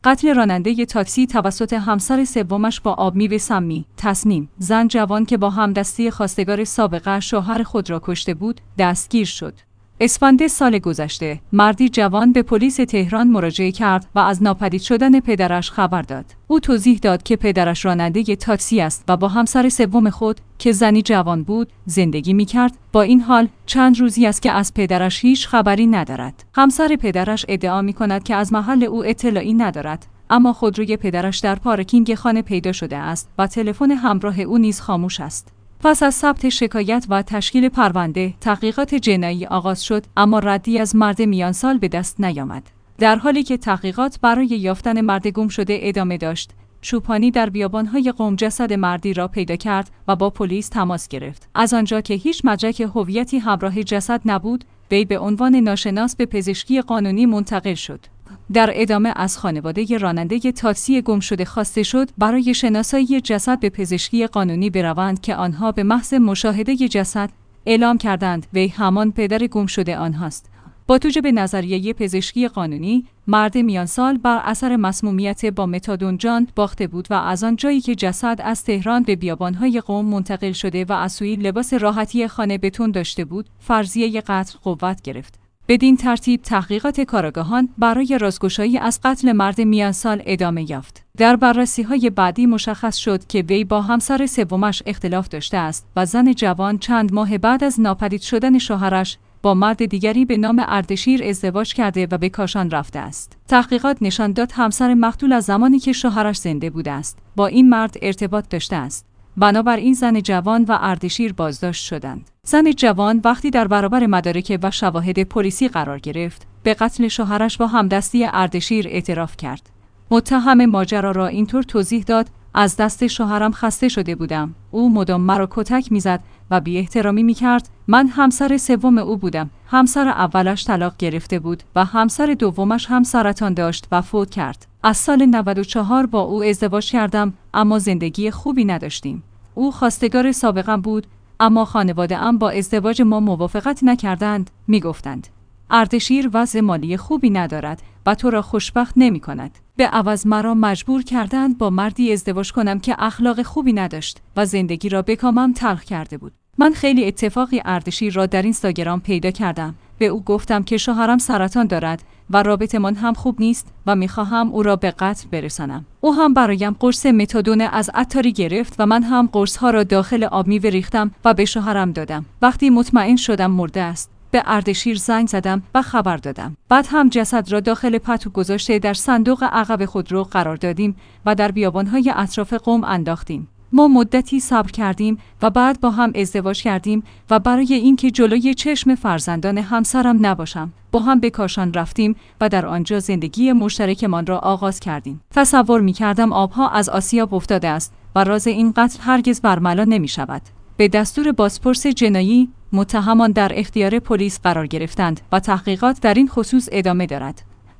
قتل راننده تاکسی توسط همسر سومش با آبمیوه سمی. تصمیم: زن جوان که با همدستی خواستگار سابقه شوهر خود را کشته بود، دستگیر شد. اسفند سال گذشته، مردی جوان به پلیس تهران مراجعه کرد و از ناپدید شدن پدرش خبر داد. او توضیح داد که پدرش راننده تاکسی است و با همسر سوم خود که زنی جوان بود زندگی می‌کرد. با این حال چند روزی است که از پدرش هیچ خبری ندارد. همسر پدرش ادعا می‌کند که از محل او اطلاعی ندارد، اما خودروی پدرش در پارکینگ خانه پیدا شده است و تلفن همراه او نیز خاموش است. پس از ثبت شکایت و تشکیل پرونده، تحقیقات جنایی آغاز شد، اما ردی از مرد میان سال به دست نیامد. در حالی که تحقیقات برای یافتن مرد گم شده ادامه داشت، چوپانی در بیابان‌های قم جسد مردی را پیدا کرد و با پلیس تماس گرفت. از آنجا که هیچ مدرک هویتی همراه جسد نبود، وی به عنوان ناشناس به پزشکی قانونی منتقل شد. در ادامه از خانواده راننده تاکسی گم شده خواسته شد برای شناسایی جسد به پزشکی قانونی بروند که آنها به محض مشاهده جسد اعلام کردند وی همان پدر گم شده آنهاست. با توجه به نظریه پزشکی قانونی، مرد میان سال بر اثر مسمومیت با متادون جان باخته بود و از آن جایی که جسد از تهران به بیابان‌های قم منتقل شده و از سوی لباس راحتی خانه بتون داشته بود، فرضیه قتل قوت گرفت. بدین ترتیب تحقیقات کارآگاهان برای رازگشایی از قتل مرد میان سال ادامه یافت. در بررسی‌های بعدی مشخص شد که وی با همسر سومش اختلاف داشته است و زن جوان چند ماه بعد از ناپدید شدن شوهرش با مرد دیگری به نام اردشیر ازدواج کرده و به کاشان رفته است. تحقیقات نشان داد همسر مقتول از زمانی که شوهرش زنده بوده است با این مرد ارتباط داشته است. بنابراین زن جوان و اردشیر بازداشت شدند. زن جوان وقتی در برابر مدارک و شواهد پلیسی قرار گرفت، به قتل شوهرش با همدستی اردشیر اعتراف کرد. متهم ماجرا را اینطور توضیح داد: از دست شوهرم خسته شده بودم. او مدام مرا کتک میزد و بی احترامی میکرد. من همسر سوم او بودم. همسر اولش طلاق گرفته بود و همسر دومش هم سرطان داشت و فوت کرد. از سال 94 با او ازدواج کردم، اما زندگی خوبی نداشتیم. او خواستگار سابقم بود، اما خانواده‌ام با ازدواج ما موافقت نکردند. میگفتند اردشیر وضع مالی خوبی ندارد و تو را خوشبخت نمی‌کند. به عوض مرا مجبور کردند با مردی ازدواج کنم که اخلاق خوبی نداشت و زندگی را به کامم تلخ کرده بود. من خیلی اتفاقی اردشیر را در اینستاگرام پیدا کردم. به او گفتم که شوهرم سرطان دارد و رابطمان هم خوب نیست و می‌خواهم او را به قتل برسانم. او هم برایم قرص متادون از عطاری گرفت و من هم قرص‌ها را داخل آبمیوه ریختم و به شوهرم دادم. وقتی مطمئن شدم مرده است، به اردشیر زنگ زدم و خبر دادم. بعد هم جسد را داخل پتو گذاشته در صندوق عقب خودرو قرار دادیم و در بیابان‌های اطراف قم انداختیم. ما مدتی صبر کردیم و بعد با هم ازدواج کردیم و برای اینکه جلوی چشم فرزندان همسرم نباشم، با هم به کاشان رفتیم و در آنجا زندگی مشترکمان را آغاز کردیم. تصور می‌کردم آبها از آسیاب افتاده است و راز این قتل هرگز برملا نمی‌شود. به دستور بازپرس جنایی، متهمان در اختیار پلیس قرار گرفتند و تحقیقات در این خصوص ادامه دارد.